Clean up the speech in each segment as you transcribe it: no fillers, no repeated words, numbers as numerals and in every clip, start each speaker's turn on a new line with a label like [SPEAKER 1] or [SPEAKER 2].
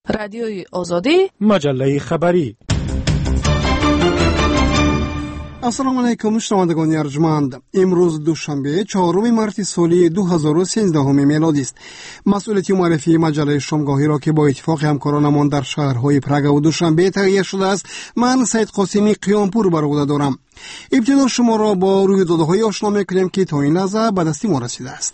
[SPEAKER 1] رادیوی آزادی،
[SPEAKER 2] مجله خبری.
[SPEAKER 3] السلام علیکم شنوندگان ارجمند. امروز دوشنبه 4 مارس سال 2013 میلادی است. مسئولیت معرفی مجله شامگاهی را که با اتفاق همکارانمان در شهرهای پراگ و دوشنبه تهیه شده است، من سید قاسمی قیامپور بر عهده دارم. ابتدا شما را با رویدادهای آشنا می‌کنیم که تا این لحظه به دست ما رسیده است.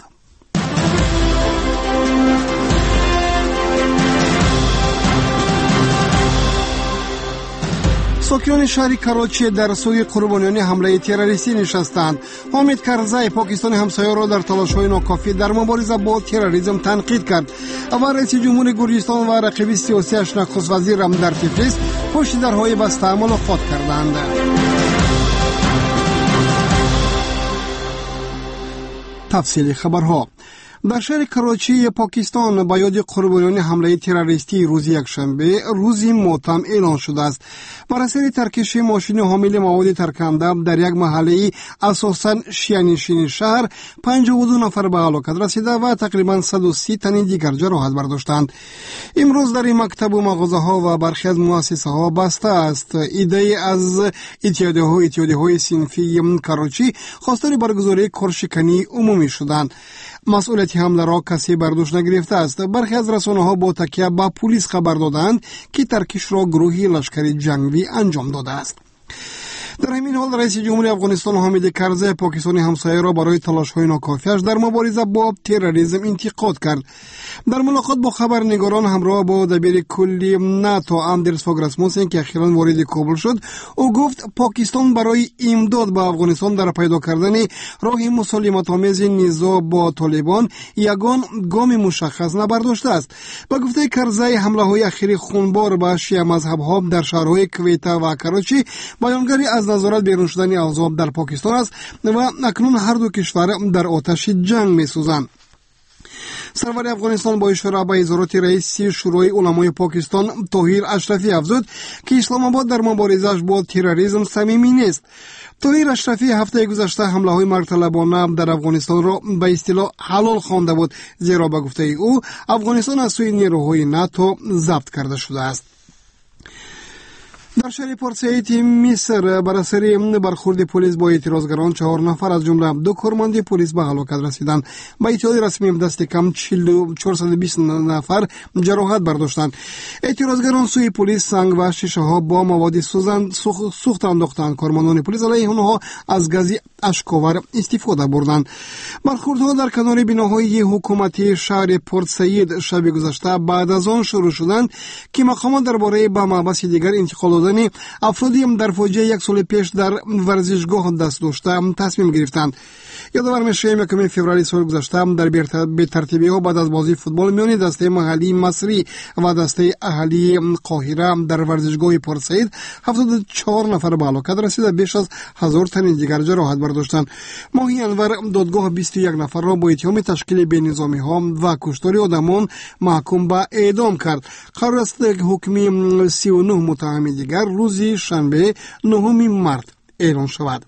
[SPEAKER 3] ساکنان شهر کراچی در سوی قربانیان حمله تروریستی نشستند. حامد کرزی پاکستان همسایه را در تلاش‌های ناکافی در مبارزه با تروریسم تنقید کرد. و رئیس جمهور گرجستان و رقیب سیاسیش نخست وزیر در تفلیس پشت درهای بسته ملاقات کردند. تفصیل خبرها. در شهر کراچی پاکستان با یاد قربانیان حمله تروریستی روز یکشنبه روزی ماتم اعلان شده است. بر اثر ترکش ماشین حامل مواد ترکنده در یک محله اساساً شیعه‌نشین شهر 52 نفر به هلاکت رسیده و تقریباً 130 تن دیگر جراحت برداشتند. امروز در مکتب و مغازه‌ها و برخی از مؤسسه‌ها بسته است. ایده از اتحادیه‌های صنفی کراچی خواستار برگزاری کارشکنی عمومی شدند. مسئولیت حمله را کسی بر دوش نگرفته است. برخی از رسانه‌ها با تکیه به پلیس خبر دادند که ترکش را گروهی لشکری جنگی انجام داده است. در همین حال رئیس جمهور افغانستان حامد کرزی پاکستان همسایه را برای تلاش‌های ناکافیش در مبارزه با تروریسم انتقاد کرد. در ملاقات با خبرنگاران همراه با دبیر کلی ناتو اندرس فوگ راسموسن که اخیراً وارد کابل شد، او گفت پاکستان برای امداد به افغانستان در پیدا کردن راه مسالمت‌آمیز نزاع با طالبان یگان گام مشخص نبرداشته است. با گفته کرزی حمله‌های اخیر خونبار به شیعه مذهب‌ها در شهرهای کویت و کراچی بیانگری از نظارت بیرون شدن احزاب در پاکستان است و اکنون هر دو کشور در آتش جنگ می‌سوزند. سرور افغانستان با اشاره به اظهارات رئیس شورای علمای پاکستان طاهر اشرفی افزود که اسلام آباد در مبارزه‌اش با تروریسم صمیمی نیست. طاهر اشرفی هفته گذشته حمله‌های مرتلبانه در افغانستان را به اصطلاح حلال خوانده بود، زیرا به گفته او افغانستان از سوی نیروهای ناتو ضبط کرده شده است. در شهر پورت سعید مصر بر اثر برخورد پلیس با اعتراضگران 4 نفر از جمله 2 کارمند پلیس به هلاکت رسیدند. با اطلاع رسمی دست کم 420 نفر جراحت برداشتند. اعتراضگران سوی پلیس سنگ و شیشه ها با مواد سوخت انداختند. کارمندان پلیس علیه آنها از گاز اشک‌آور استفاده بردند. برخوردها در کنار بناهای حکومتی شهر پورت سعید شب گذشته بعد از آن شروع شدند که مقامات درباره به محبس دیگر انتقال افرادی در فاجعه 1 سال پیش در ورزشگاه دست داشته تصمیم گرفتند. یادآور می‌شویم یکم فوریه سال گذشته در بی‌ترتیبی‌ها بعد از بازی فوتبال میان دسته محلی مصری و دسته اهلی قاهره در ورزشگاه پورت سعید 74 نفر به هلاکت رسیده، بیش از 1000 تن دیگر جراحت برداشتند. ماهی انور دادگاه 21 نفر را با اتهام تشکیل بی‌نظامی‌ها و کشتار آدمان محکوم به اعدام کرد. قرار است حکم 39 متهم دیگر روز شنبه 9 مارس اعلان شود.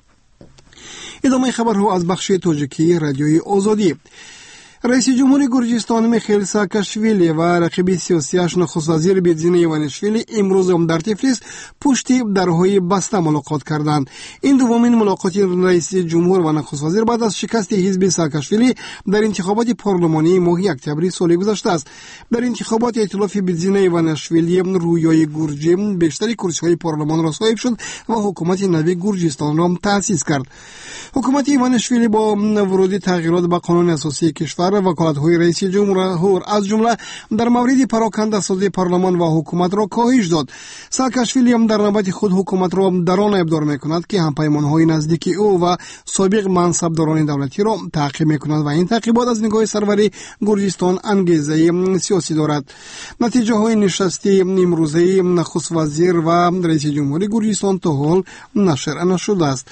[SPEAKER 3] ادامه خبرها از بخش تاجیکی رادیوی آزادی. رئیس جمهور گرجستان میخائیل ساکاشویلی و رقیب سیاسیش نخست وزیر بیدزین ایوانشویلی امروز در تفلیس پشت درهای بسته ملاقات کردند. این دومین ملاقات رئیس جمهور و نخست وزیر بعد از شکست حزب ساکاشویلی در انتخابات پارلمانی ماه اکتبر سال گذشته است. در انتخابات ائتلاف بیدزین ایوانشویلی رویای گرجی بیشتر کرسی‌های پارلمان را صاحب شد و حکومت نوی گرجستان را تأسیس کرد. حکومت ایوانشویلی با ورود تغییرات به قانون اساسی کشور وکالت‌های رئیس جمهور از جمله در مورد پراکنده سازی پارلمان و حکومت را کاهش داد. ساکاشویلی هم در نوبت خود حکومت را در آن ابدار می‌کند که همپیمان‌های نزدیک او و سابق منصبداران دولتی را تعقیب می‌کند و این تعقیبات از نگاه سرور گرجستان انگیزه سیاسی دارد. نتیجه‌های نشست امروزه نخست وزیر و رئیس جمهور گرجستان تا حال نشر نشده است.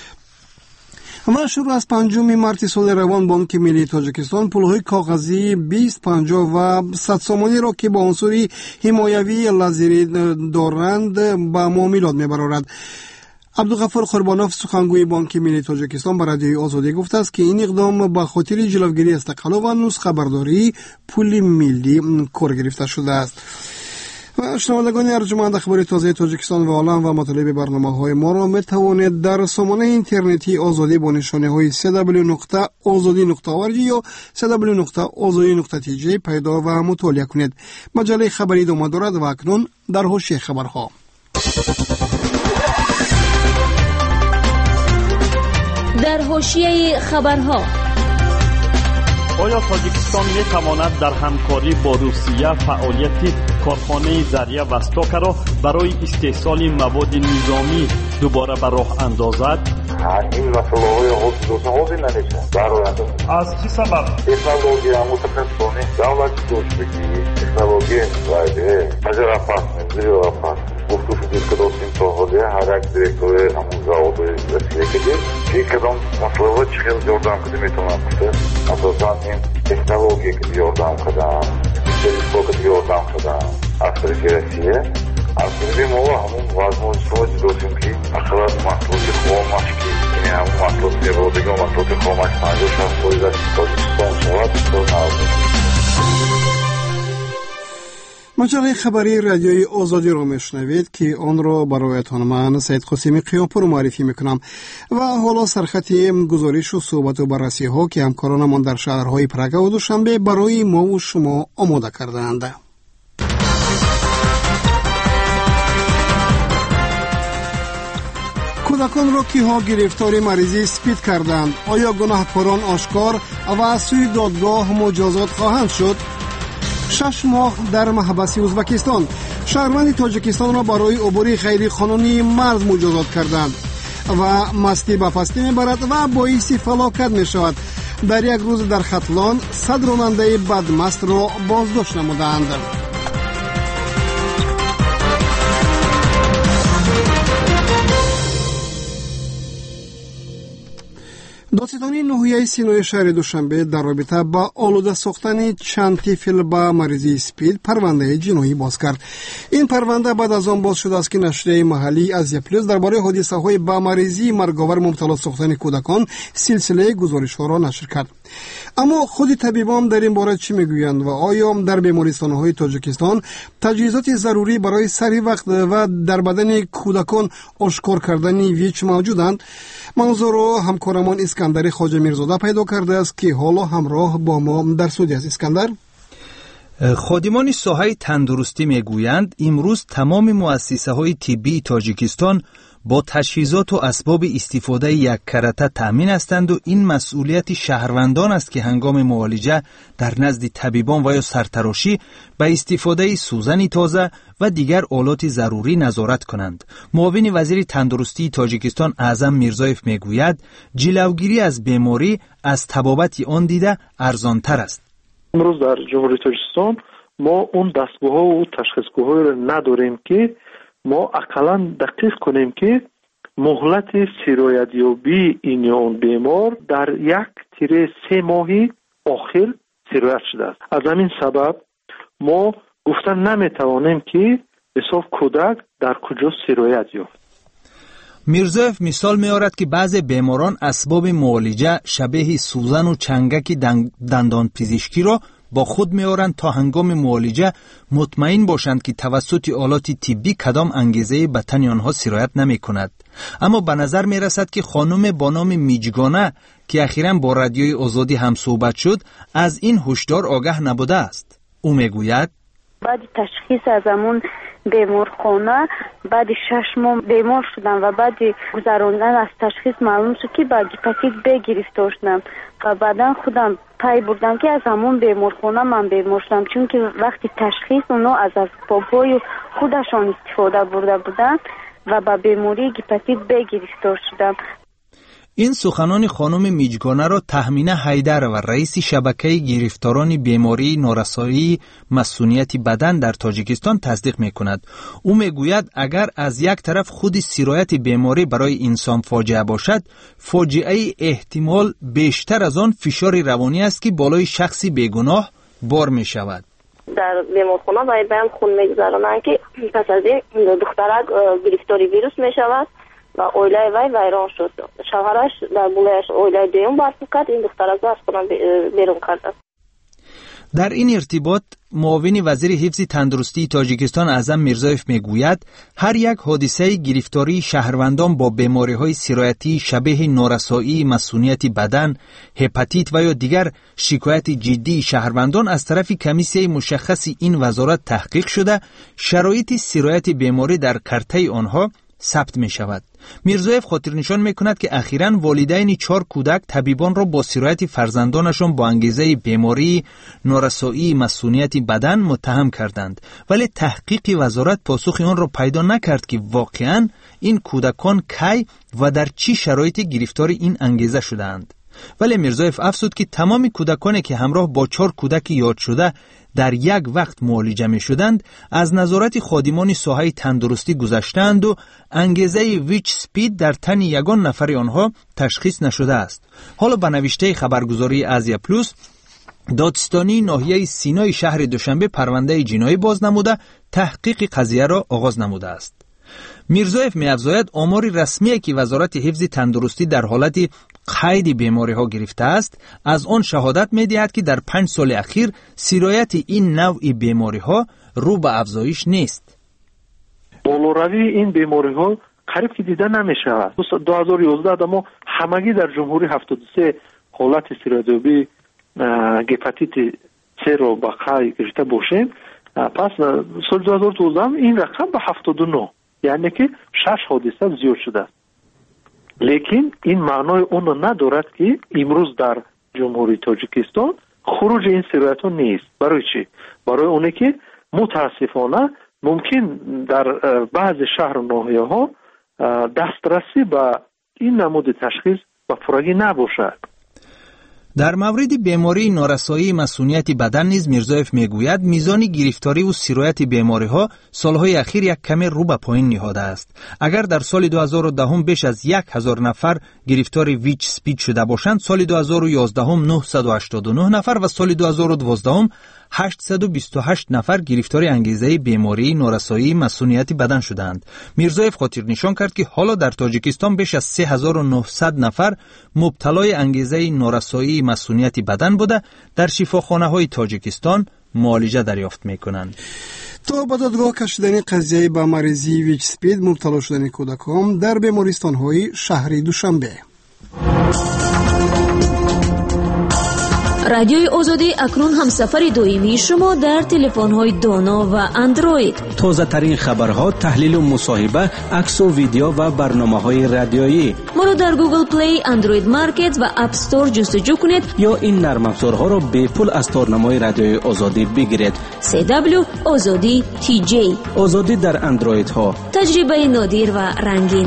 [SPEAKER 3] و شروع از 5 مارس سال روان بانک ملی تاجیکستان پولهای کاغذی 20، 50 و 100 سامانی را که با عنصر حمایوی لازری دارند به معاملات می‌برد. عبدالغفار قربانوف سخنگوی بانک ملی تاجیکستان به رادیوی آزادی گفته است که این اقدام به خاطر جلوگیری از تقلب و نسخه برداری پول ملی کار گرفته شده است. و شنوندگان ارجمند، اخبار تازه تاجیکستان و عالم و مطالب برنامه‌های ما را می‌توانید در سامانه اینترنتی آزادی با نشانه‌های www.azadi.org یا www.azadi.tj پیدا و مطالعه کنید. مجله خبری ادامه دارد و اکنون در حوزه خبرها.
[SPEAKER 1] در حوزه خبرها،
[SPEAKER 2] آیا تاجیکستان می تواند در همکاری با روسیه فعالیت کارخانه ذریعه وستاک را برای استحصال مواد نظامی دوباره به راه اندازد؟
[SPEAKER 4] این مسئله حوزه نمیشه.
[SPEAKER 2] از چه سبب؟
[SPEAKER 4] تکنولوژی متخصصانه دولت دوشبگی تکنولوژی وایده تجربات نمی‌دارد. گفتگو که داشتیم تا حالا هر یک دیرکتور همون زاویه رسیده کردیم که کدام مسئله چه خیلی یاردم کنیم میتونم گفته اساساً این تکنولوژی که یاردم کردم تلسکوپ که یاردم کردم از طریق روسیه از طریق ما همون وزن سوج داشتیم که اخلاق مطلوب خامش که این همون مطلوب نبودگی و مطلوب خامش 50-60% از تاجیکستان شود تو نازم.
[SPEAKER 3] مجله خبری رادیوی آزادی را میشنوید که آن را برایتان من سید قاسمی قیامپور معرفی میکنم و حالا سرخط گزارش و صحبت و بررسی ها که همکارانمان در شهرهای پرگ و دوشنبه برای ما و شما آماده کردند. کودکان را کیها گرفتار مریضی سپید کردند؟ آیا گناهکاران آشکار و از سوی دادگاه مجازات خواهند شد؟ 6 ماه در محبس ازبکستان، شهروند تاجیکستان را برای عبور غیر قانونی مرز مجازات کردند و مستی به پستی میبرد و باعث فلاکت می شود. در یک روز در ختلان 100 راننده بدمست را بازداشت نمودند. دادستانی ناحیه سینای شهر دوشنبه در رابطه با آلوده ساختن چند طفل با مریضی اسپید پرونده جنایی باز کرد. این پرونده بعد از آن باز شده است که نشریه محلی آزیا پلاس درباره حادثه های با مریضی مرگاور مبتلا ساختن کودکان سلسله گزارش ها را نشر کرد. اما خود طبیبان در این باره چی میگویند و آیا در بیمارستان های تاجیکستان تجهیزات ضروری برای سری وقت و در بدن کودکان آشکار کردن ویچ موجودند؟ موضوع را همکارمان اسکندر خواجه میرزاده پیدا کرده است که حالا همراه با ما در استودیو است. اسکندر،
[SPEAKER 5] خادمان ساحه تندرستی میگویند امروز تمام مؤسسه های طبی تاجیکستان با تجهیزات و اسباب استفاده یک کرته تأمین هستند و این مسئولیت شهروندان است که هنگام معالجه در نزد طبیبان و یا سرتراشی به استفاده سوزن تازه و دیگر آلات ضروری نظارت کنند. معاون وزیر تندرستی تاجیکستان اعظم میرزایف میگوید جلوگیری از بیماری از طبابت آن دیده ارزانتر است.
[SPEAKER 6] امروز در جمهوری تاجیکستان ما اون دستگاه و تشخیصگاه را نداریم که ما اقلا دقیق کنیم که مهلت سرایتیابی این یا اون بیمار در 1-3 ماهی آخر سرایت شده است. از همین سبب ما گفتن نمیتوانیم که حساب کودک در کجا سرایت یافت.
[SPEAKER 5] میرزایف مثال می‌آورد که بعضی بیماران اسباب معالجه شبیه سوزن و چنگک دندان پزشکی را با خود می‌آورند تا هنگام معالجه مطمئن باشند که توسط آلات طبی کدام انگیزه به تن آنها سرایت نمی‌کند. اما به نظر می‌رسد که خانم با نام میجگانه که اخیراً با رادیوی آزادی هم صحبت شد از این هشدار آگاه نبوده است. او میگوید
[SPEAKER 7] بعد تشخیص از همون بیمارخانه بعد 6 ماه بیمار شدم و بعد گذراندن از تشخیص معلوم شد که با هپاتیت B گرفتار شدم و بعدا خودم پی بردم که از همون بیمارخانه من بیمار شدم، چون که وقتی تشخیص اونا از اسبابای خودشان استفاده برده بودن و با بیماری هپاتیت B گرفتار شدم.
[SPEAKER 5] این سخنان خانم میجگانه را تهمینه حیدر و رئیس شبکه گرفتاران بیماری نارسایی مسئولیت بدن در تاجیکستان تصدیق میکند. او میگوید اگر از یک طرف خود سرایت بیماری برای انسان فاجعه باشد، فاجعه احتمال بیشتر از آن فشار روانی است که بالای شخصی بیگناه بار می شود.
[SPEAKER 8] در بیمارخانه و بهم خون میگذارند که پس از این دخترک گرفتاری ویروس می شود و اویله وی ویران شد. شوهرش در بولهش اویله دیوم برف کرد، این دخترک از خونه بیرون کرد.
[SPEAKER 5] در این ارتباط معاون وزیر حفظ تندرستی تاجیکستان اعظم میرزایف میگوید هر یک حادثه گرفتاری شهروندان با بیماری‌های سرایتی شبیه نارسایی مسئولیت بدن، هپاتیت و یا دیگر شکایت جدی شهروندان از طرف کمیسیه مشخص این وزارت تحقیق شده، شرایط سرایت بیماری در کرته آنها ثبت می شود. میرزایف خاطر نشان می کند که اخیراً والدین 4 کودک طبیبان را با سرایت فرزندانشان با انگیزه بیماری نارسایی مسئولیت بدن متهم کردند، ولی تحقیق وزارت پاسخ آن را پیدا نکرد که واقعاً این کودکان کی و در چه شرایطی گرفتار این انگیزه شدند. ولی میرزایف افزود که تمام کودکانی که همراه با 4 کودک یاد شده در یک وقت معالجه می شدند از نظارت خادمان ساحه تندرستی گذشتند و انگیزه ویچ سپید در تن یگان نفر آنها تشخیص نشده است. حالا به نوشته خبرگزاری آزیا پلوس، دادستانی ناحیه سینای شهر دوشنبه پرونده جنایی باز نموده تحقیق قضیه را آغاز نموده است. میرزایف می‌افزاید آمار رسمی که وزارت حفظ تندرستی در حالت قید بیماری ها گرفته است از آن شهادت می‌دهد که در 5 سال اخیر سرایت این نوع بیماری ها رو به افزایش نیست.
[SPEAKER 6] بالوروی این بیماری ها قریب که دیده نمی‌شود. 2011 ما همگی در جمهوری 73 حالت سرایت‌یابی هپاتیت C رو با قید گرفته باشیم، پس سال 2012 این رقم به 79، یعنی که 6 حادثه زیاد شده است. لیکن این معنای اون ندارد که امروز در جمهوری تاجیکستان خروج این سرایت ها نیست. برای چی؟ برای اونه که متاسفانه ممکن در بعض شهر و ناحیه ها دسترسی به این نمود تشخیص به پورگی نباشد.
[SPEAKER 5] در مورد بیماری نارسایی مسئولیت بدن نیز میرزایف میگوید میزان گرفتاری و سرایت بیماری ها سالهای اخیر یک کمی رو به پایین نهاده است. اگر در سال 2010 بیش از 1000 نفر گرفتار ویچ سپید شده باشند، سال 2011 989 نفر و سال 2012 828 نفر گرفتار انگیزه بیماری نارسایی مسئولیت بدن شدند. میرزایف خاطر نشان کرد که حالا در تاجیکستان بیش از 3900 نفر مبتلای انگیزه نارسایی مسئولیت بدن بوده در شفاخانه های تاجیکستان معالجه دریافت میکنند.
[SPEAKER 3] تا به دادگاه کشیدن قضیه با مریضی ویچ سپید مبتلا شدن کودکان در بیمارستان های شهر دوشنبه.
[SPEAKER 1] رادیوی آزادی اکنون همسفر دائمی شما در تلفن‌های دانا و اندروید.
[SPEAKER 9] تازه ترین خبرها، تحلیل و مصاحبه، عکس و ویدیو و برنامه‌های رادیویی.
[SPEAKER 1] ما را در گوگل پلی، اندروید مارکت و اپ استور جستجو کنید
[SPEAKER 9] یا این نرم افزارها را به پول از تارنمای رادیوی آزادی بگیرید.
[SPEAKER 1] CW آزادی TJ.
[SPEAKER 9] آزادی در اندروید ها.
[SPEAKER 1] تجربه نادر و رنگین.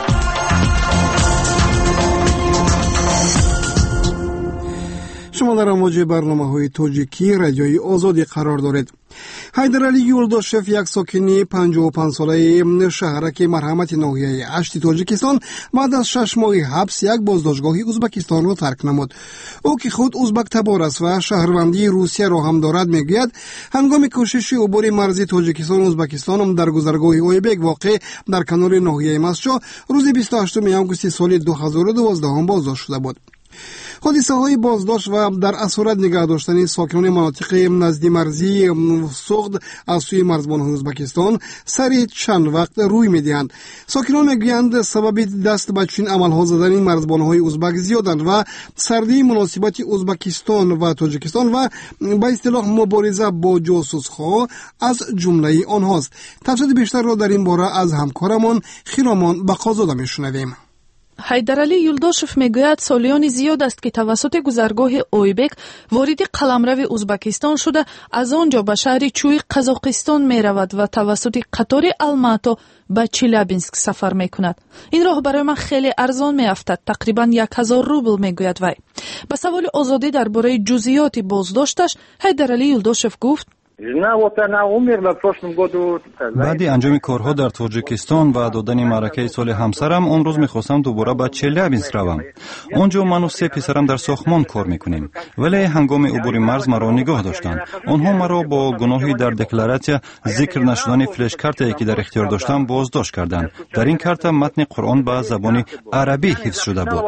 [SPEAKER 3] شما در امواج برنامه‌های تاجیکی رادیوی آزادی قرار دارید. حیدرعلی یولداشف، یک ساکن 55 ساله شهرک مرحمت ناحیه 8 تاجیکستان، بعد از 6 ماه حبس یک بازداشتگاه ازبکستان را ترک نمود. او که خود ازبک تبار است و شهروندی روسیه را هم دارد، میگوید هنگام کوشش عبور مرزی تاجیکستان و ازبکستان در گذرگاه اویبک واقع در کنار ناحیه مسجد روز 28 آگوست سال 2012 بازداشت شده بود. حادثه های بازداشت و در اسارت نگه داشتن ساکنان مناطق نزدیک مرزی سوغد از سوی مرزبان ازبکستان سر چند وقت روی میدهند. ساکنان میگویند سبب دست به چنین عملها زدن مرزبان های ازبک زیادند و سردی مناسبت ازبکستان و تاجیکستان و به اصطلاح مبارزه با جاسوس‌ها از جمله آنهاست. تفصیل بیشتر را در این باره از همکارمان خیرامان بقازاده میشنویم.
[SPEAKER 10] حیدرعلی یولداشف میگوید سالیان زیاد است که توسط گذرگاه اویبک وارد قلمرو ازبکستان شده، از آنجا به شهر چوی قزاقستان می رود و توسط قطار الماتا به چیلابینسک سفر می کند. این راه برای من خیلی ارزان می افتد، تقریبا 1000 روبل می گوید وی. به سوال آزادی درباره جزئیات بازداشتش حیدرعلی یولداشف گفت:
[SPEAKER 5] баъди анҷоми корҳо дар тоҷикистон ва додани маъракаи соли ҳамсарам он рӯз мехостам дубора ба челябинск равам. он ҷо ману се писарам дар сохмон кор мекунем, вале ҳангоми убури марз маро нигоҳ доштанд. онҳо маро бо гуноҳи дар декларатсия зикр нашудани флеш-картае ки дар ихтиёр доштам боздошт карданд. дар ин карта матни қуръон ба забони арабӣ ҳифз шуда буд.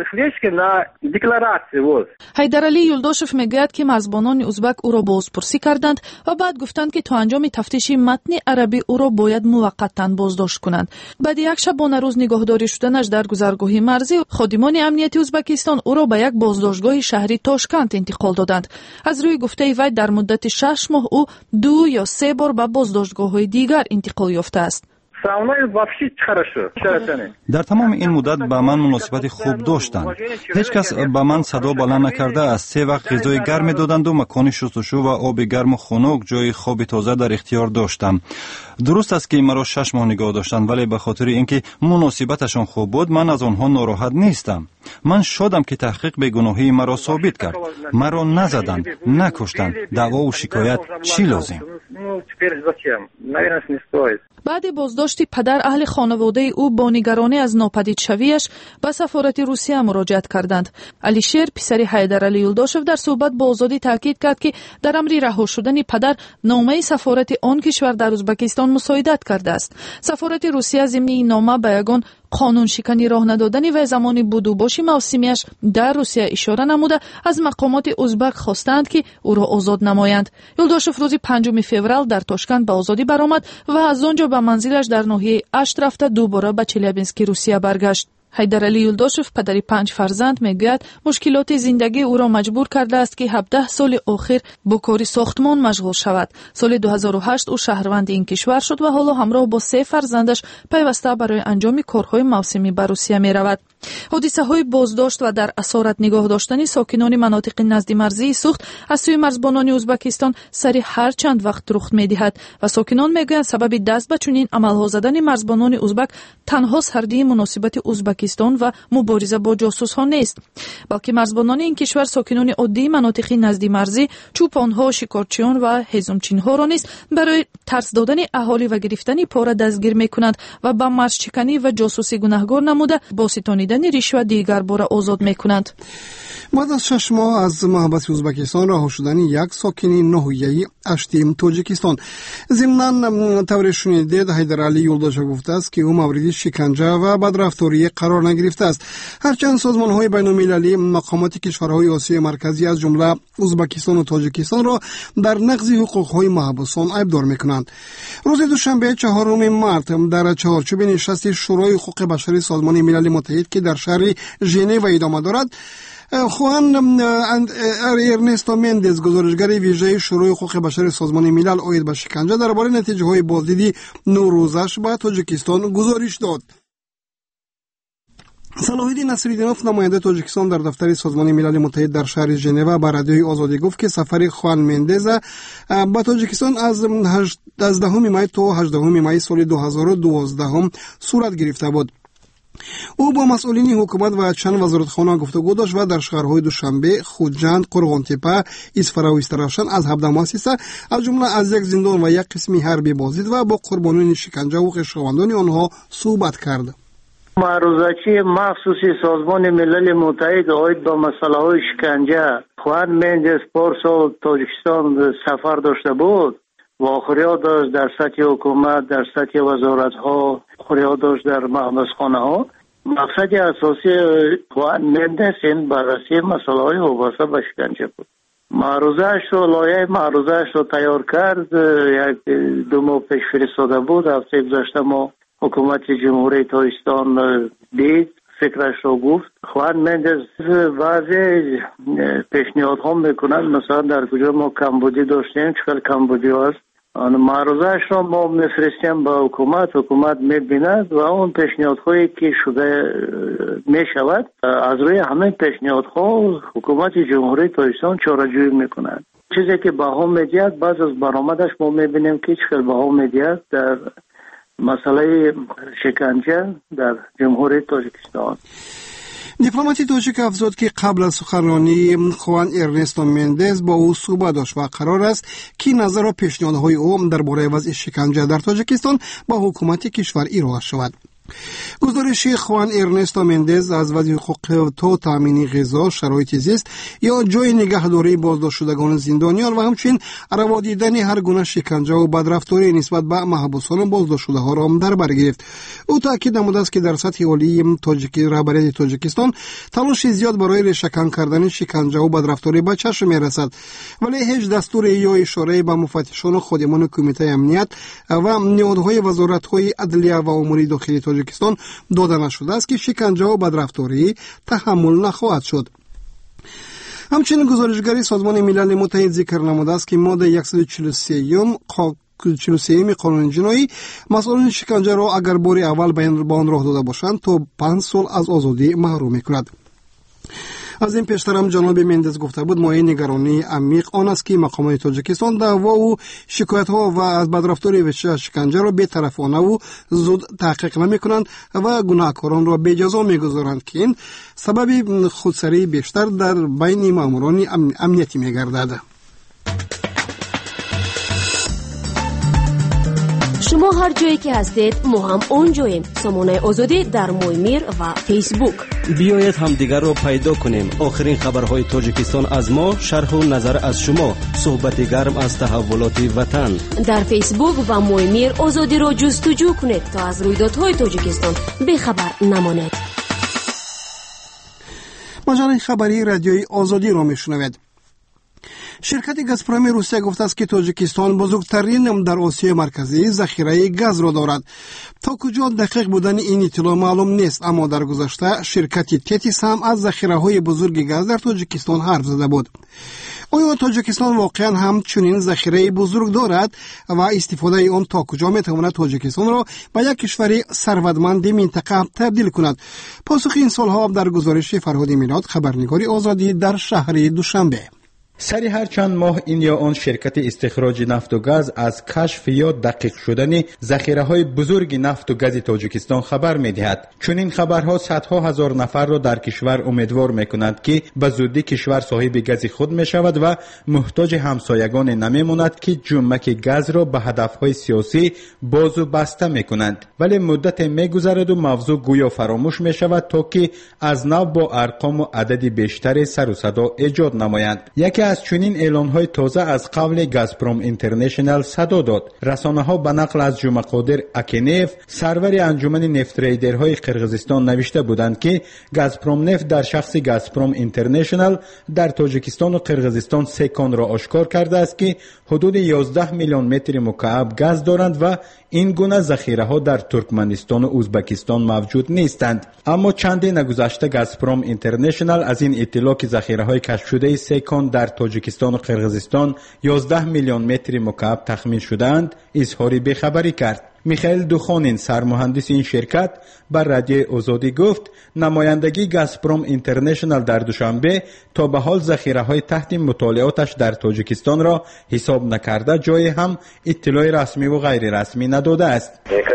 [SPEAKER 10] ҳайдаралӣ юлдошев мегӯяд ки марзбонони узбак ӯро бозпурсӣ карданд ва баъд гуфтанд ки то анҷоми тафтиши матни арабӣ ӯро бояд муваққатан боздошт кунанд. баъди як шабона рӯз нигоҳдорӣ шуданаш дар гузаргоҳи марзӣ, ходимони амнияти ӯзбакистон ӯро ба як боздоштгоҳи шаҳри Тошкент интиқол доданд. аз рӯи гуфтаи вай дар муддати 6 моҳ ӯ 2 ё 3 бор ба боздоштгоҳҳои дигар интиқол ёфтааст.
[SPEAKER 5] дар тамоми ин муддат ба ман муносибати хуб доштанд. ҳеҷ кас ба ман садо баланд накардааст. 3 вақт ғизои гарм медоданду макони шустушӯ ва оби гарму хунук, ҷои хоби тоза дар ихтиёр доштам. дуруст аст ки маро 6 моҳ нигоҳ доштанд, вале ба хотири ин ки муносибаташон хуб буд, ман аз онҳо нороҳат нестам. ман шодам ки таҳқиқ бегуноҳии маро собит кард. маро назаданд, накуштанд. даъвову шикоят чӣ лозим? баъди боздошти падар, аҳли хонаводаи ӯ бо нигаронӣ аз нопадидшавиаш ба сафорати Русия муроҷиат карданд. Алишер, писари Ҳайдаралӣ Юлдошев, дар суҳбат бо Озодӣ таъкид кард, ки дар амри раҳо шудани падар номаи сафорати он кишвар дар Ӯзбакистон мусоидат кардааст. сафорати Русия зимни ин нома ба ягон қонуншиканӣ роҳ надодани вай замони будубоши мавсимиаш дар Русия ишора намуда аз мақомоти ӯзбак хостанд, ки ӯро озод намоянд. Юлдошев рӯзи 5 феврал дар Тошкент ба озодӣ баромад ва аз он ҷо ба манзилаш дар ноҳияи Ашт рафта дубора ба Челябински Русия баргашт. ҳайдаралӣ Юлдошев, падари 5 фарзанд, мегӯяд мушкилоти зиндагӣ ӯро маҷбур кардааст, ки 17 соли охир бо кори сохтмон машғул шавад. соли 2008 ӯ шаҳрванди ин кишвар шуд ва ҳоло ҳамроҳ бо 3 фарзандаш пайваста барои анҷоми корҳои мавсимӣ ба Русия меравад. ҳодисаҳои боздошт ва дар асорат нигоҳ доштани сокинони манотиқи назди марзии сухт аз сӯи марзбонони Ӯзбакистон сари ҳар чанд вақт рух медиҳад ва сокинон мегӯянд сабаби даст ба чунин амалҳо задани марзбонони ӯзбак танҳо сардии муносибати Ӯзбакистон ва мубориза бо ҷосусҳо нест, балки марзбонони ин кишвар сокинони оддии манотиқи назди марзӣ, чӯпонҳо, шикорчиён ва ҳезумчинҳоро низ барои тарс додани аҳолӣ ва гирифтани пора дастгир мекунанд ва ба марзчиканӣ ва ҷосусӣ гунаҳгор намуда бо ситонидани ришват дигар бора озод мекунанд.
[SPEAKER 3] баъд аз 6 моҳ аз маҳбаси Ӯзбакистон раҳо шудани як сокини ноҳияи Ашти Тоҷикистон. зимнан тавре шунидед, Ҳайдаралӣ Юлдошев гуфтааст, ки ӯ мавриди шиканҷа ва бадрафторӣ қарор нагирифтааст. ҳарчанд созмонҳои байнумилалӣ мақомоти кишварҳои Осиёи марказӣ аз ҷумла Ӯзбакистону Тоҷикистонро дар нақзи ҳуқуқҳои маҳбусон айбдор мекунанд. рӯзи душанбе 4 март дар чаҳорчӯби нишасти Шӯрои ҳуқуқи башари Созмони Милали Муттаҳид, ки дар шаҳри Женева идома дорад, хуан Эрнесто Мендес, гузоришгари вижаи Шӯрои ҳуқуқи башари Созмони Милал оид ба шиканҷа, дар бораи натиҷаҳои боздиди нӯрӯзаш ба Тоҷикистон гузориш дод. Салоҳиддин Насриддинов, намояндаи Тоҷикистон дар дафтари Созмони Милали Муттаҳид дар шаҳри Женева, ба радиои Озодӣ гуфт, ки сафари хуан Мендеза ба Тоҷикистон аз 10 май то 18 май соли 2012 сурат гирифта буд. ӯ бо масъулини ҳукумат ва чанд вазоратхона гуфтугӯ дошт ва дар шаҳрҳои Душанбе, Хуҷанд, Қурғонтепа, Исфара ва Истаравшан аз 17 муассиса, аз ҷумла аз як зиндон ва як қисми ҳарбӣ боздид ва бо қурбонони шиканҷа ва хӯшавандони онҳо суҳбат кард.
[SPEAKER 11] маърузачии махсуси Созмони Милали Муттаҳид оид ба масъалаҳои шиканҷа хуан Мендес порсол Тоҷикистон сафар дошта буд. вохӯриҳо дошт дар сатҳи ҳукумат, дар сатҳи вазоратҳо, вохӯриҳо дошт дар маҳбусхонаҳо. мақсади асосии хуан Мендес ин баррасии масъалаҳои вобаста ба шиканҷа буд. маърузаашро, лоиҳаи маърузаашро тайёр кард. як 2 моҳ пеш фиристода буд. ҳафтаи гузашта мо ҳукумати ҷумҳурии Тоҷикистон дид, фикрашро гуфт. хуан Мендес баъзе пешниҳодҳо мекунад. масалан, дар куҷо мо камбудӣ доштем, чӣ хел камбудиҳо аст. маърузаашро мо мефиристем ба ҳукумат, ҳукумат мебинад ва он пешниҳодҳое ки шуда мешавад, аз рӯи ҳамин пешниҳодҳо ҳукумати ҷумҳурии Тоҷикистон чораҷӯӣ мекунад. чизе ки баҳо медиҳад, баъз аз баромадаш мо мебинем ки чӣ хел баҳо медиҳад дар масъалаи шиканҷа дар ҷумҳурии Тоҷикистон.
[SPEAKER 3] دیپلماتی تاجیک افزود که قبل از سخنرانی خوان ارنستو مندز با او صحبت داشت و قرار است که نظر و پیشنهادهای او درباره وضع شکنجه در تاجیکستان با حکومت کشور ارائه شود. گزارش خوان ارنستو مندز از وضع حقوق تو تامین غذا، شرایط زیست یا جای نگهداری بازداشت شدگان زندانیان و همچنین روا دیدن هر گونه شکنجه و بدرفتاری نسبت به محبوسان بازداشت شده ها را در بر گرفت. او تاکید نموده است که در سطح عالی رهبری تاجیکستان تلاش زیاد برای ریشه‌کن کردن شکنجه و بدرفتاری به چشم می‌رسد، ولی هیچ دستور یا اشاره به مفتشان و خادمان کمیته امنیت و نهادهای وزارت‌های عدلیه و امور داخلی تاجیکستان داده نشده است که شکنجه و بدرفتاری تحمل نخواهد شد. همچنین گزارشگری سازمان ملل متحد ذکر نموده است که ماده 143 قانون جنایی مسئولین شکنجه را اگر بار اول به آن راه داده باشند تا 5 سال از آزادی محروم می‌کند. از این پیشتر هم جناب مندز گفته بود مایه نگرانی عمیق آن است که مقامات تاجیکستان دعوا و شکایت ها و از بدرفتاری و شکنجه را بی‌طرفانه و زود تحقیق نمی کنند و گناهکاران را به جزا می گذارند که این سبب خودسری بیشتر در بین ماموران امنیتی می گردد.
[SPEAKER 1] شما هر جایی که هستید ما هم اونجاییم. سامانه آزادی در مویمیر و فیسبوک.
[SPEAKER 9] بیایید هم دیگر رو پیدا کنیم. آخرین خبرهای تاجیکستان از ما، شرح و نظر از شما، صحبت گرم از تحولات وطن.
[SPEAKER 1] در فیسبوک و مویمیر آزادی را جستجو کنید تا از رویدادهای تاجیکستان بی‌خبر نمانید.
[SPEAKER 3] مجله خبری رادیوی آزادی را میشنوید. شرکت گازپروم روسیه گفته است که تاجیکستان بزرگترین در آسیای مرکزی ذخیره گاز را دارد. تا کجا دقیق بودن این اطلاع معلوم نیست، اما در گذشته شرکت تتیس هم از ذخیره‌های بزرگ گاز در تاجیکستان حرف زده بود. آیا تاجیکستان واقعا هم چنین ذخیره بزرگ دارد و استفاده آن تا کجا میتواند تاجیکستان را به یک کشور ثروتمند منطقه تبدیل کند؟ پاسخ این سوالها در گزارش فرهاد میلاد، خبرنگار آزادی در شهر دوشنبه.
[SPEAKER 12] سری هر چند ماه این یا آن شرکت استخراج نفت و گاز از کشف یا دقیق شدن ذخیره‌های بزرگ نفت و گاز تاجیکستان خبر می‌دهد. چون این خبرها صدها هزار نفر را در کشور امیدوار می‌کند که به زودی کشور صاحب گاز خود می‌شود و محتاج همسایگان نمی‌ماند که جمعک گاز را به هدف‌های سیاسی باز و بسته می‌کنند. ولی مدت می‌گذرد و موضوع گویا فراموش می‌شود تا که از نو با ارقام و عدد بیشتر سر و صدا ایجاد نمایند. یکی از چنین اعلان‌های تازه از قبل گازپروم اینترنشنال صدا داد. رسانه‌ها به نقل از جمعه قادر اکینف، سرور انجمن نفت تریدرهای قرقیزستان نوشته بودند که گازپروم نفت در شخص گازپروم اینترنشنال در تاجیکستان و قرقیزستان 3 کان را آشکار کرده است که حدود 11 میلیون متر مکعب گاز دارند و این گونه ذخیره‌ها در ترکمنستان و ازبکستان موجود نیستند. اما چندی نگذشته گازپروم اینترنشنال از این اطلاع که ذخیره‌های کشف شده 3 کان در تاجیکستان و قرقیزستان 11 میلیون متر مکعب تخمین شدند اظهار بیخبری کرد. میخائیل دوخانین، سرمهندس این شرکت، بر رادیو آزادی گفت نمایندگی گازپروم اینترنشنال در دوشنبه تا به حال ذخیره‌های تحت مطالعاتش در تاجیکستان را حساب نکرده جای هم اطلاع رسمی و غیر رسمی نداده است.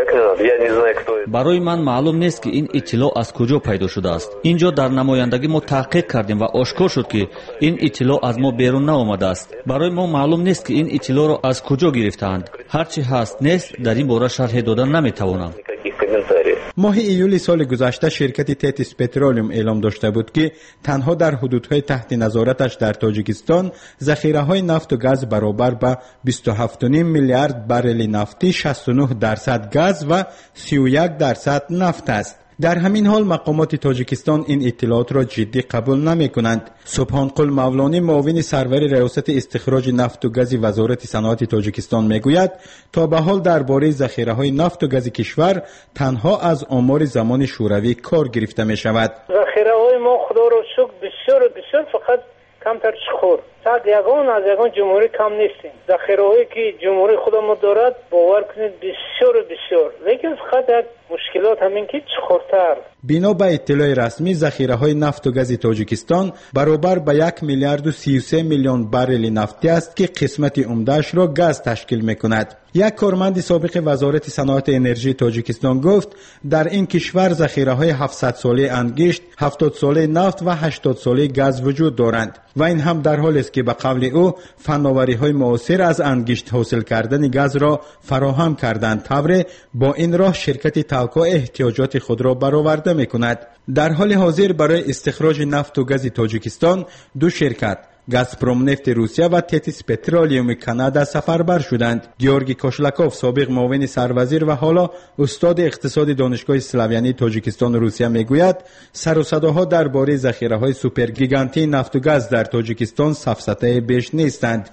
[SPEAKER 13] برای من معلوم نیست که این اطلاع از کجا پیدا شده است. اینجا در نمایندگی ما تحقیق کردیم و آشکار شد که این اطلاع از ما بیرون نآمده است. برای ما معلوم نیست که این اطلاع را از کجا گرفتند. هرچی هست نیست در این باره شرح دادن نمیتوانم.
[SPEAKER 12] ماه ایول سال گذشته شرکت تتیس پترولیوم اعلام داشته بود که تنها در حدودهای تحت نظارتش در تاجیکستان ذخیره‌های نفت و گاز برابر به 27.5 میلیارد برل نفتی، 69% گاز و 31% نفت است. در همین حال مقامات تاجیکستان این اطلاعات را جدی قبول نمی کنند. سبحان قل مولانی، معاون سرور ریاست استخراج نفت و گاز وزارت صنعت تاجیکستان میگوید تا به حال درباره ذخیره‌های نفت و گاز کشور تنها از آمار زمان شوروی کار گرفته می شود.
[SPEAKER 14] ذخیره‌های ما خدا را شکر بسیار فقط کمتر چخور صد یگان از یگان جمهوری کم نیستیم. ذخیره‌هایی که جمهوری خودمون دارد باور کنید بسیار، لیکن فقط یک مشکلات همین که چخورتر.
[SPEAKER 12] بنا به اطلاع رسمی ذخیره‌های نفت و گاز تاجیکستان برابر به 1 میلیارد و 33 میلیون بارل نفتی است که قسمت عمده‌اش را گاز تشکیل می‌کند. یک کارمند سابق وزارت صنعت انرژی تاجیکستان گفت در این کشور ذخیره‌های 700 ساله انگشت، 70 ساله نفت و 80 ساله گاز وجود دارند و این هم در حالی است که به قول او فناوری‌های معاصر از انگشت حاصل کردن گاز را فراهم کردند. طبعا با این راه شرکت تالکو احتیاجات خود را برآورده می‌کند. در حال حاضر برای استخراج نفت و گاز تاجیکستان دو شرکت گازپروم نفت روسیه و تتیس پترولیوم کانادا سفربر شدند. گیورگی کوشلاکوف سابق معاون سروزیر و حالا استاد اقتصاد دانشگاه سلاویانی تاجیکستان روسیه میگوید سر و صداها درباره ذخیره‌های سوپر گیگانتی نفت و گاز در تاجیکستان سفسطه بیش نیستند.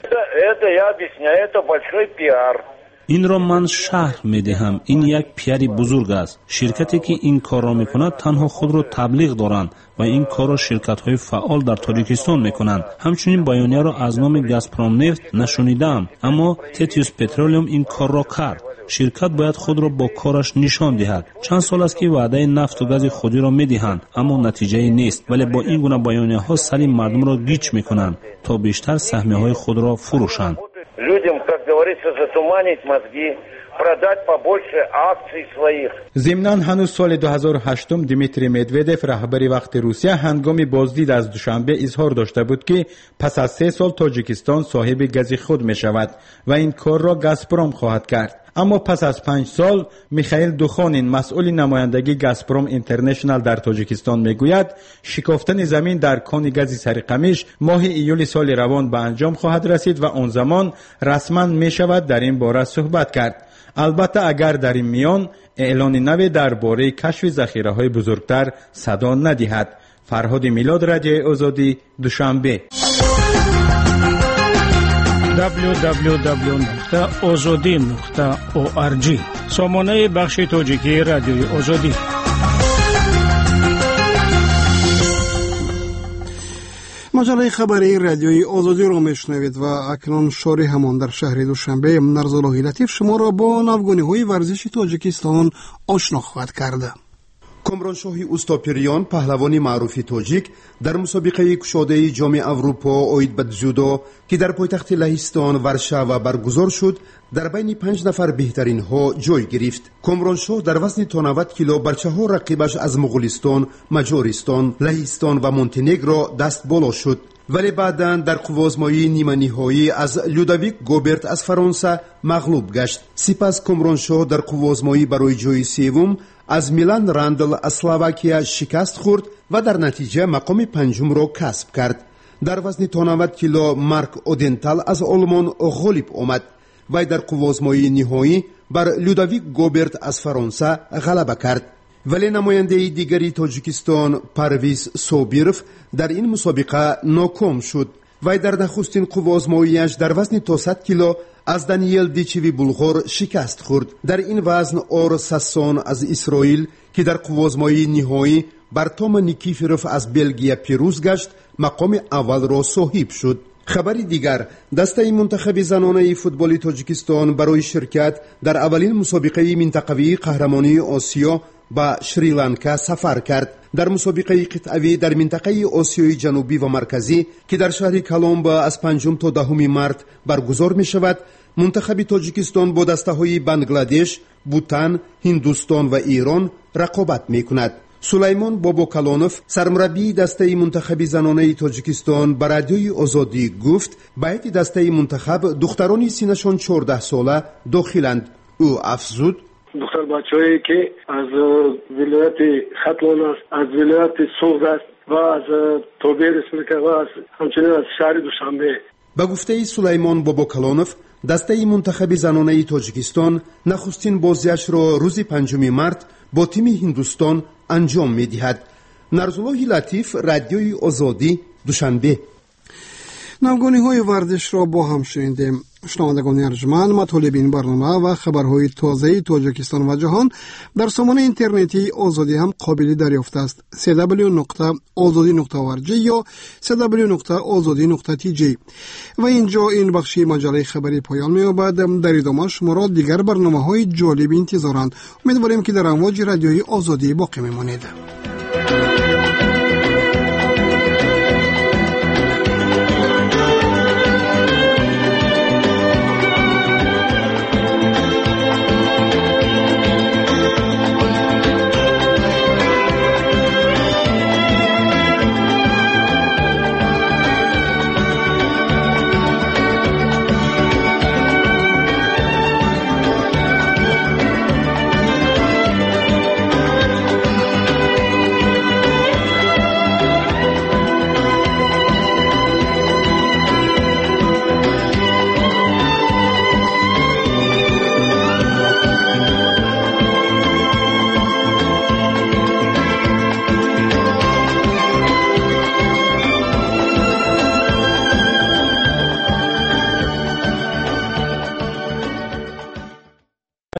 [SPEAKER 15] این را من شرح میدهم. این یک پیاری بزرگ است. شرکتی که این کار را میکند تنها خود را تبلیغ دارند و این کار را شرکت های فعال در تاجیکستان میکنند. همچنین بیانیه را از نام گازپروم نفت نشنیدم، اما تتیس پترولیوم این کار را کرد. شرکت باید خود را با کارش نشان دهد. چند سال است که وعده نفت و گاز خودی را میدهند اما نتیجه نیست، ولی با این گونه بیانیه ها سر مردم را گیج میکنند تا بیشتر سهمیه های خود را فروشند.
[SPEAKER 16] Людям, как говорится, затуманить мозги, продать побольше акций своих.
[SPEAKER 12] ضمناً هنوز سال 2008 دیمیتری مدودف رهبر وقت روسیه هنگام بازدید از دوشنبه اظهار داشته بود که پس از 3 سال تاجیکستان صاحب گاز خود می شود و این کار را گازپروم خواهد کرد. اما پس از 5 سال میخائیل دوخانین مسئول نمایندگی گازپروم اینترنشنال در تاجیکستان میگوید شکافتن زمین در کان گاز سرقمیش ماه ایول سال روان به انجام خواهد رسید و آن زمان رسما میشود در این باره صحبت کرد. البته اگر در این میان اعلان نوی درباره کشف ذخیره‌های بزرگتر صدا ندهد. فرهاد میلاد، رادیو آزادی، دوشنبه.
[SPEAKER 17] www.azadi.org سامانه بخش تاجیکی رادیوی آزادی.
[SPEAKER 3] مجله خبری رادیوی آزادی را میشنوید و اکنون شاری همان در شهر دوشنبه نرزالله لطیف شما را با ناوگانی‌های ورزشی تاجیکستان آشنا خواهد کرد.
[SPEAKER 18] کامرانشاه اوستاپریان پهلوانی معروفی تاجیک در مسابقه کشاده جام اروپا اوید به جودو که در پایتخت لهستان ورشاوا برگزار شد در بین 5 نفر بهترین ها جای گرفت. کامرانشاه در وزن تا 90 کیلو بر 4 رقیبش از مغولستان، مجارستان، لهستان و مونتنگرو دست بالا شد، ولی بعداً در قوازمایی نیمه نهایی از لودویک گوبرت از فرانسه مغلوب گشت. سپس کامرانشاه در قوازمایی برای جای سوم از میلان راندل از اسلواکیا شکست خورد و در نتیجه مقام 5 را کسب کرد. در وزن تا 90 کیلو مارک اودنتال از آلمان غالب آمد و در قوازمایی نهایی بر لودویک گوبرت از فرانسه غلبه کرد. ولی نماینده دیگری تاجیکستان پرویز سوبیروف در این مسابقه ناکام شد و در نخستین قوازماییش در وزن تا 100 کیلو از دانیل دیچوی بلغار شکست خورد. در این وزن اور ساسون از اسرائیل که در قوازمایی نهایی بر توم نیکیفروف از بلژیم پیروز گشت مقام اول را صاحب شد. خبری دیگر، دسته منتخب زنانه فوتبال تاجیکستان برای شرکت در اولین مسابقه منطقوی قهرمانی آسیا با شریلانکا سفر کرد. در مسابقه قطعی در منطقه آسیای جنوبی و مرکزی که در شهر کلمبا از 5 تا 10 مارس برگزار می شود، منتخب تاجیکستان با دسته های بنگلادش، بوتان، هندوستان و ایران رقابت می کند. سلیمان باباکالانوف سرمربی دسته منتخب زنانه تاجیکستان به رادیوی آزادی گفت باید دسته منتخب دختران سنشان 14 ساله داخلند. او افزود
[SPEAKER 6] دختر بچه‌هایی که از ولایت ختلان است، از ولایت سوز است و از توبه رسمیکه و از همچنین از شهر دوشنبه.
[SPEAKER 18] به گفته سلیمان باباکالانوف دسته منتخب زنانه تاجیکستان نخستین بازیش را روز 5 مارس با تیم هندوستان انجام می‌دهد. نرزالله لطیف، رادیوی آزادی، دوشنبه.
[SPEAKER 3] ناوگانی‌های ورزش را با هم شنیدیم. شنوندگان ارجمند، مطالب این برنامه و خبرهای تازه تاجیکستان و جهان در سامانه اینترنتی آزادی هم قابل دریافت است. www.azadi.org یا www.azadi.tg. و اینجا این بخشی مجله خبری پایان می‌یابد. در ادامه شما دیگر برنامه‌های جالب انتظارند. امیدواریم که در امواج رادیوی آزادی باقی میمانید.